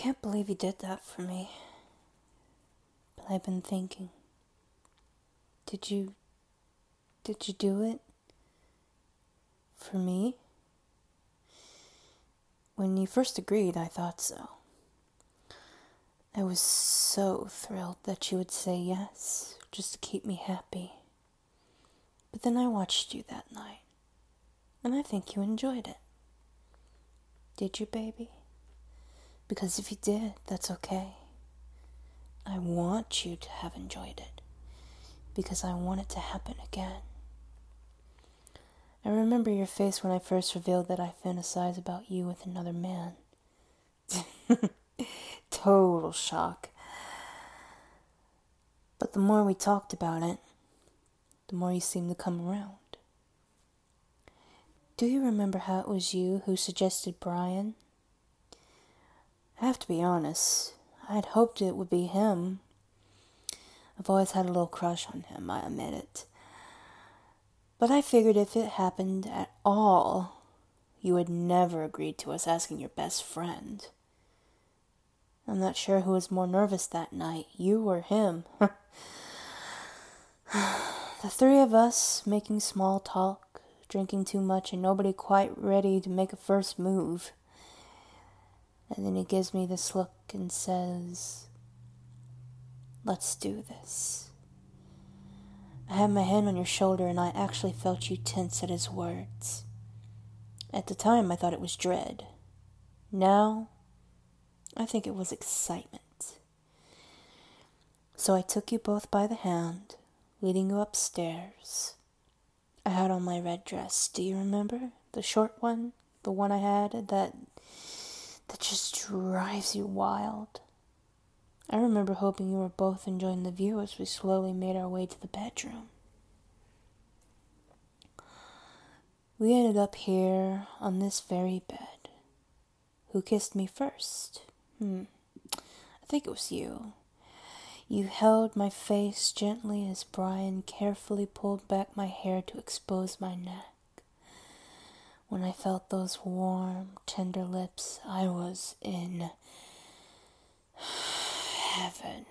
can't believe you did that for me. But I've been thinking, did you do it for me? When you first agreed, I thought so. I was so thrilled that you would say yes, just to keep me happy. But then I watched you that night, and I think you enjoyed it. Did you, baby? Because if you did, that's okay. I want you to have enjoyed it, because I want it to happen again. I remember your face when I first revealed that I fantasize about you with another man. Total shock. But the more we talked about it, the more you seemed to come around. Do you remember how it was you who suggested Brian? I have to be honest, I had hoped it would be him. I've always had a little crush on him, I admit it. But I figured if it happened at all, you would never agree to us asking your best friend. I'm not sure who was more nervous that night, you or him. The three of us making small talk, drinking too much, and nobody quite ready to make a first move. And then he gives me this look and says, "Let's do this." I had my hand on your shoulder and I actually felt you tense at his words. At the time, I thought it was dread. Now, I think it was excitement. So I took you both by the hand, leading you upstairs. I had on my red dress, do you remember? The short one? The one I had that just drives you wild. I remember hoping you were both enjoying the view as we slowly made our way to the bedroom. We ended up here on this very bed. Who kissed me first? I think it was you. You held my face gently as Brian carefully pulled back my hair to expose my neck. When I felt those warm, tender lips, I was in heaven.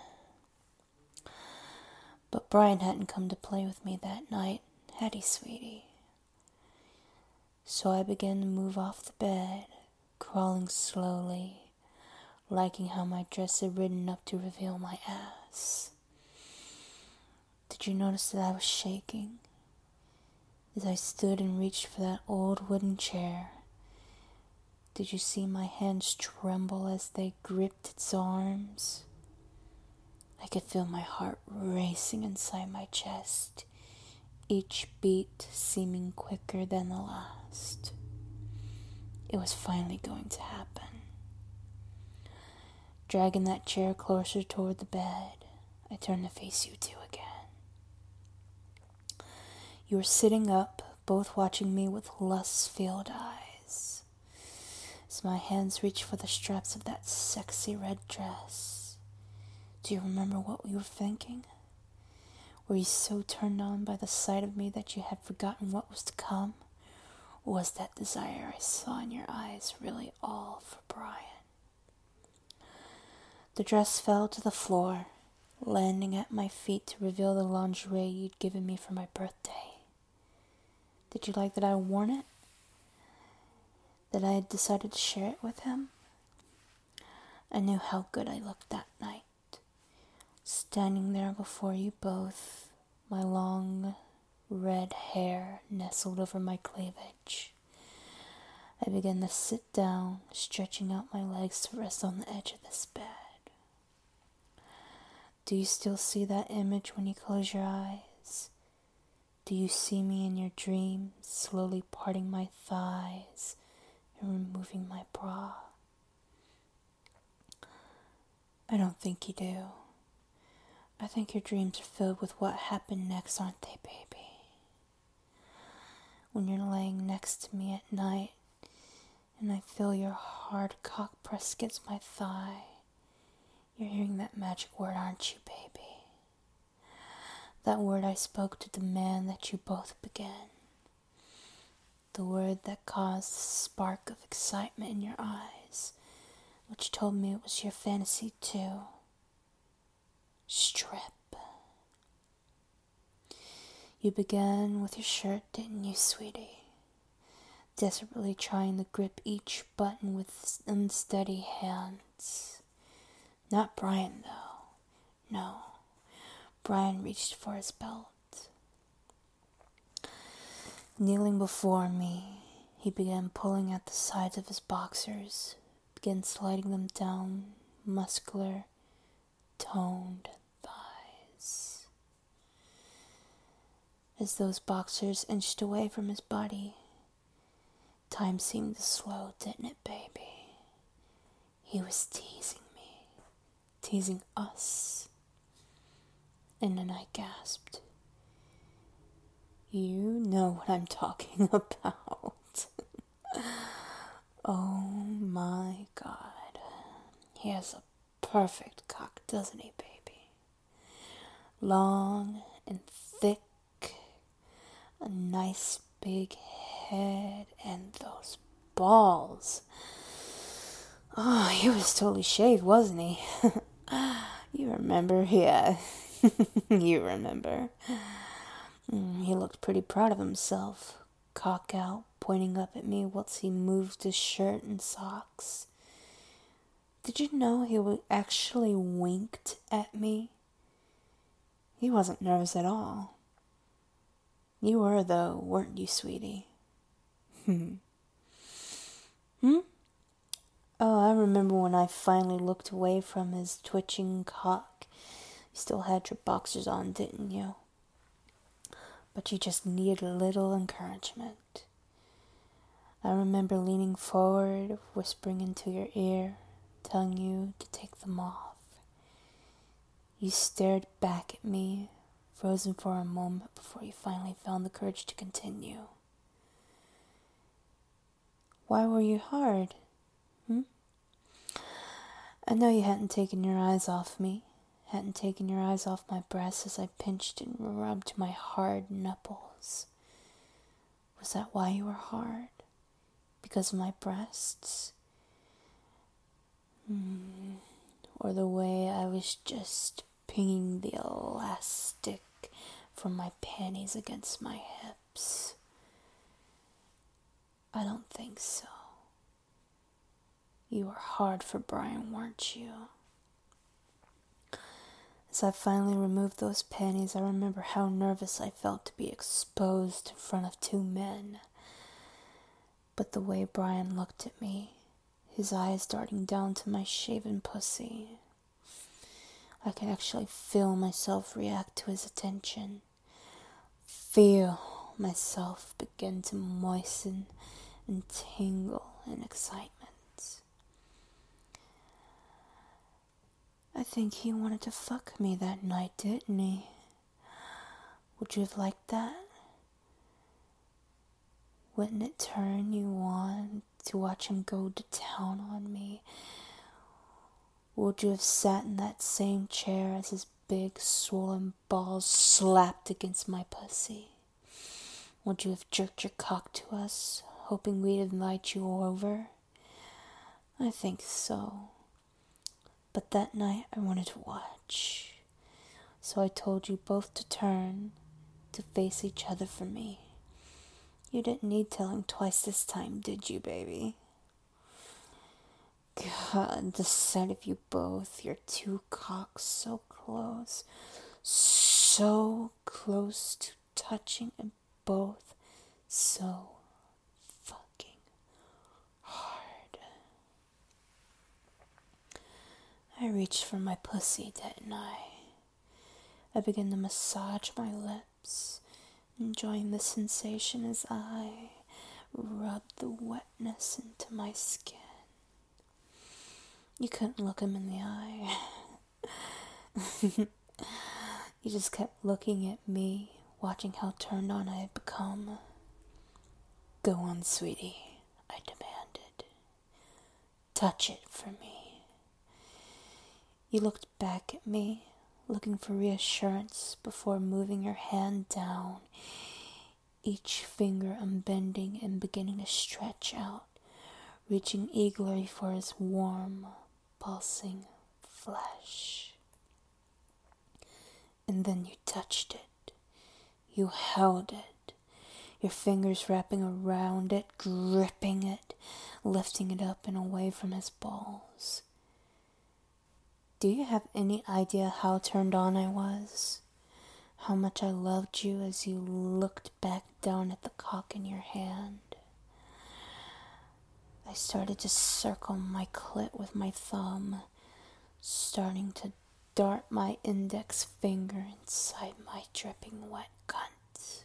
But Brian hadn't come to play with me that night, had he, sweetie? So I began to move off the bed, crawling slowly, liking how my dress had ridden up to reveal my ass. Did you notice that I was shaking? As I stood and reached for that old wooden chair, did you see my hands tremble as they gripped its arms? I could feel my heart racing inside my chest, each beat seeming quicker than the last. It was finally going to happen. Dragging that chair closer toward the bed, I turned to face you two again. You were sitting up, both watching me with lust-filled eyes. As my hands reached for the straps of that sexy red dress. Do you remember what you were thinking? Were you so turned on by the sight of me that you had forgotten what was to come? Or was that desire I saw in your eyes really all for Brian? The dress fell to the floor, landing at my feet to reveal the lingerie you'd given me for my birthday. Did you like that I had worn it? That I had decided to share it with him? I knew how good I looked that night, standing there before you both, my long red hair nestled over my cleavage. I began to sit down, stretching out my legs to rest on the edge of this bed. Do you still see that image when you close your eyes? Do you see me in your dreams, slowly parting my thighs and removing my bra? I don't think you do. I think your dreams are filled with what happened next, aren't they, baby? When you're laying next to me at night and I feel your hard cock press against my thigh, you're hearing that magic word, aren't you, baby? That word I spoke to the man that you both began. The word that caused a spark of excitement in your eyes, which told me it was your fantasy too. Strip. You began with your shirt, didn't you, sweetie? Desperately trying to grip each button with unsteady hands. Not Brian, though. No. Brian reached for his belt. Kneeling before me, he began pulling at the sides of his boxers, began sliding them down muscular, toned thighs. As those boxers inched away from his body, time seemed to slow, didn't it, baby? He was teasing me, teasing us. And then I gasped. You know what I'm talking about. Oh my God. He has a perfect cock, doesn't he, baby? Long and thick, a nice big head, and those balls. Oh, he was totally shaved, wasn't he? You remember? Yeah. You remember. He looked pretty proud of himself, cock out, pointing up at me whilst he moved his shirt and socks. Did you know he actually winked at me? He wasn't nervous at all. You were, though, weren't you, sweetie? Oh, I remember when I finally looked away from his twitching cock. You still had your boxers on, didn't you? But you just needed a little encouragement. I remember leaning forward, whispering into your ear, telling you to take them off. You stared back at me, frozen for a moment before you finally found the courage to continue. Why were you hard? I know you hadn't taken your eyes off me, hadn't taken your eyes off my breasts as I pinched and rubbed my hard nipples. Was that why you were hard? Because of my breasts? Or the way I was just pinging the elastic from my panties against my hips? I don't think so. You were hard for Brian, weren't you? As I finally removed those panties, I remember how nervous I felt to be exposed in front of two men. But the way Brian looked at me, his eyes darting down to my shaven pussy, I could actually feel myself react to his attention. Feel myself begin to moisten and tingle in excitement. I think he wanted to fuck me that night, didn't he? Would you have liked that? Wouldn't it turn you on to watch him go to town on me? Would you have sat in that same chair as his big swollen balls slapped against my pussy? Would you have jerked your cock to us, hoping we'd invite you over? I think so. But that night I wanted to watch. So I told you both to turn, to face each other for me. You didn't need telling twice this time, did you, baby? God, the sight of you both, your two cocks so close to touching, and both so fucking hard. I reached for my pussy, didn't I? I began to massage my lips, enjoying the sensation as I rubbed the wetness into my skin. You couldn't look him in the eye. You just kept looking at me, watching how turned on I had become. Go on, sweetie, I demanded. Touch it for me. You looked back at me, looking for reassurance before moving your hand down, each finger unbending and beginning to stretch out, reaching eagerly for his warm, pulsing flesh. And then you touched it. You held it, your fingers wrapping around it, gripping it, lifting it up and away from his balls. Do you have any idea how turned on I was? How much I loved you as you looked back down at the cock in your hand? I started to circle my clit with my thumb, starting to dart my index finger inside my dripping wet cunt.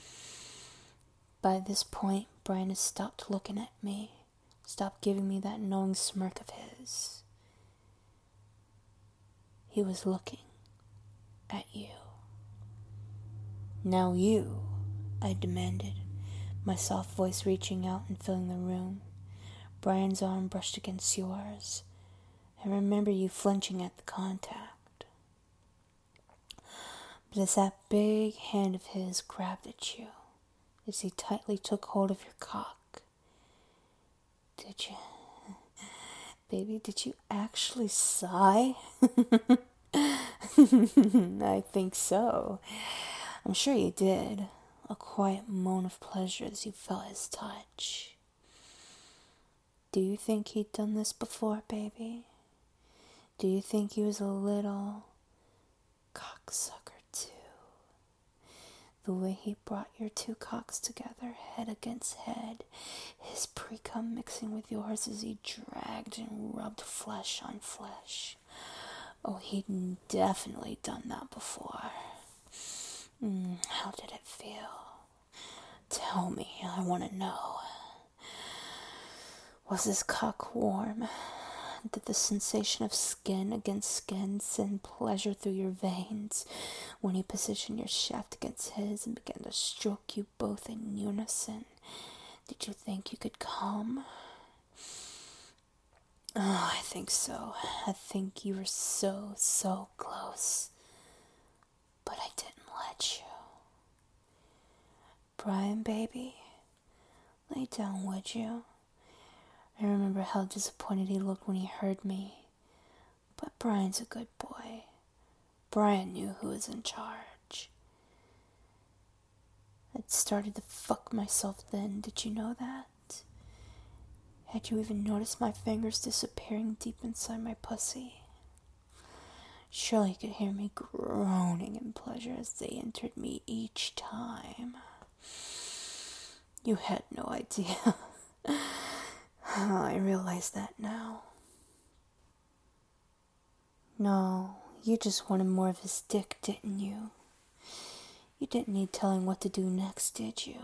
By this point, Brian had stopped looking at me, stopped giving me that knowing smirk of his. He was looking at you. Now you, I demanded, my soft voice reaching out and filling the room. Brian's arm brushed against yours. I remember you flinching at the contact. But as that big hand of his grabbed at you, as he tightly took hold of your cock, did you, baby, did you actually sigh? I think so. I'm sure you did. A quiet moan of pleasure as you felt his touch. Do you think he'd done this before, baby? Do you think he was a little cocksucker too? The way he brought your two cocks together, head against head, his pre-cum mixing with yours as he dragged and rubbed flesh on flesh. Oh, he'd definitely done that before. How did it feel? Tell me, I want to know. Was his cock warm? Did the sensation of skin against skin send pleasure through your veins when he positioned your shaft against his and began to stroke you both in unison? Did you think you could come? Oh, I think so. I think you were so close. But I didn't let you. Brian, baby, lay down, would you? I remember how disappointed he looked when he heard me. But Brian's a good boy. Brian knew who was in charge. I'd started to fuck myself then, did you know that? Had you even noticed my fingers disappearing deep inside my pussy? Surely you could hear me groaning in pleasure as they entered me each time. You had no idea. I realize that now. No, you just wanted more of his dick, didn't you? You didn't need telling what to do next, did you?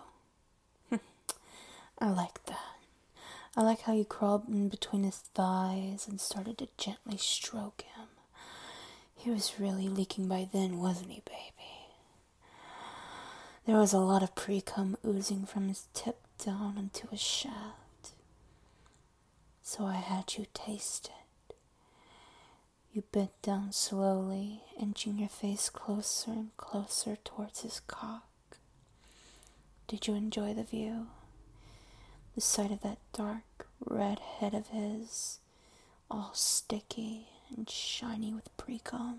I like that. I like how you crawled in between his thighs and started to gently stroke him. He was really leaking by then, wasn't he, baby? There was a lot of pre-cum oozing from his tip down into his shaft. So I had you taste it. You bent down slowly, inching your face closer and closer towards his cock. Did you enjoy the view? The sight of that dark red head of his, all sticky and shiny with pre-cum.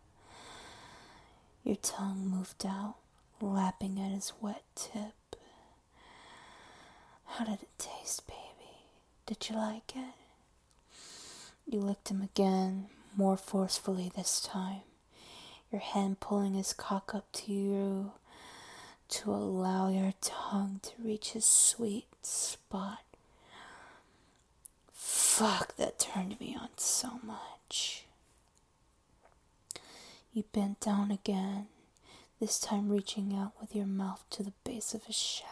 Your tongue moved out, lapping at his wet tip. How did it taste, baby? Did you like it? You licked him again, more forcefully this time, your hand pulling his cock up to you to allow your tongue to reach his sweet spot. Fuck, that turned me on so much. You bent down again, this time reaching out with your mouth to the base of his shaft.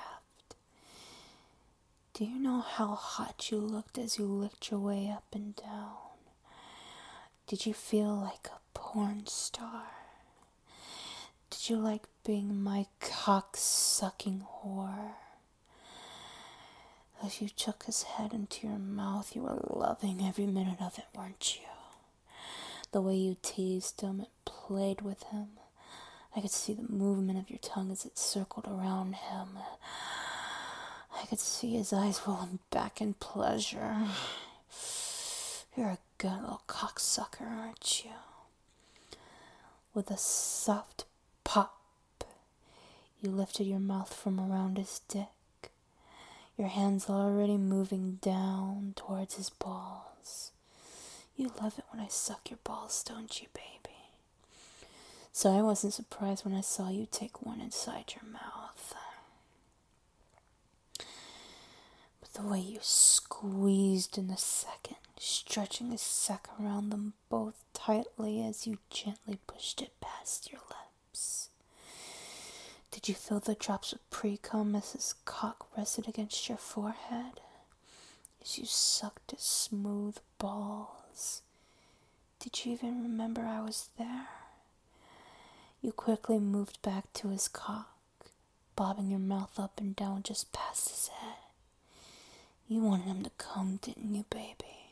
Do you know how hot you looked as you licked your way up and down? Did you feel like a porn star? Did you like being my cock-sucking whore? As you took his head into your mouth, you were loving every minute of it, weren't you? The way you teased him and played with him. I could see the movement of your tongue as it circled around him. I could see his eyes rolling back in pleasure. You're a good little cocksucker, aren't you? With a soft pop, you lifted your mouth from around his dick, your hands already moving down towards his balls. You love it when I suck your balls, don't you, baby? So I wasn't surprised when I saw you take one inside your mouth. But the way you squeezed in a second, stretching his sack around them both tightly as you gently pushed it past your lips. Did you feel the drops of pre-cum as his cock rested against your forehead? As you sucked his smooth balls? Did you even remember I was there? You quickly moved back to his cock, bobbing your mouth up and down just past his head. You wanted him to come, didn't you, baby?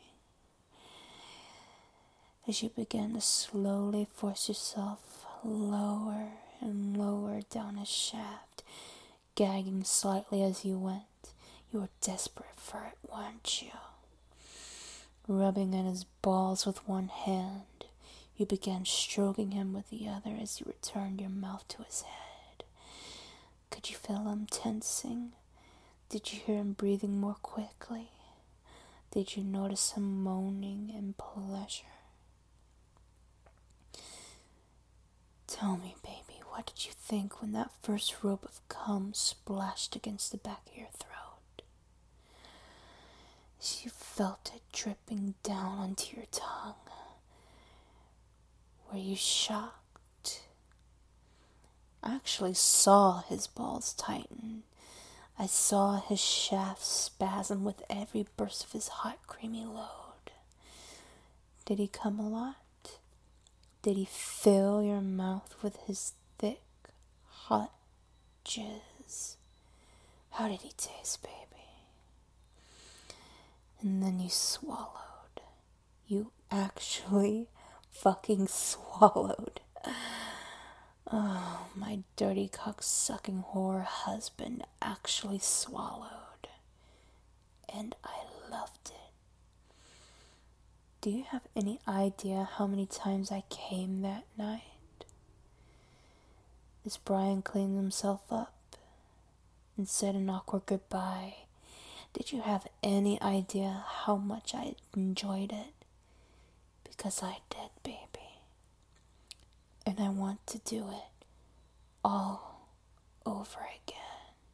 As you began to slowly force yourself lower and lower down his shaft, gagging slightly as you went. You were desperate for it, weren't you? Rubbing at his balls with one hand, you began stroking him with the other as you returned your mouth to his head. Could you feel him tensing? Did you hear him breathing more quickly? Did you notice him moaning in pleasure? Tell me, baby, what did you think when that first rope of cum splashed against the back of your throat? As you felt it dripping down onto your tongue, were you shocked? I actually saw his balls tighten. I saw his shaft spasm with every burst of his hot, creamy load. Did he come a lot? Did he fill your mouth with his thick, hot jizz? How did he taste, baby? And then you swallowed. You actually fucking swallowed. Oh, my dirty cock-sucking whore husband actually swallowed. And I loved it. Do you have any idea how many times I came that night? As Brian cleaned himself up and said an awkward goodbye, did you have any idea how much I enjoyed it? Because I did, baby. And I want to do it all over again.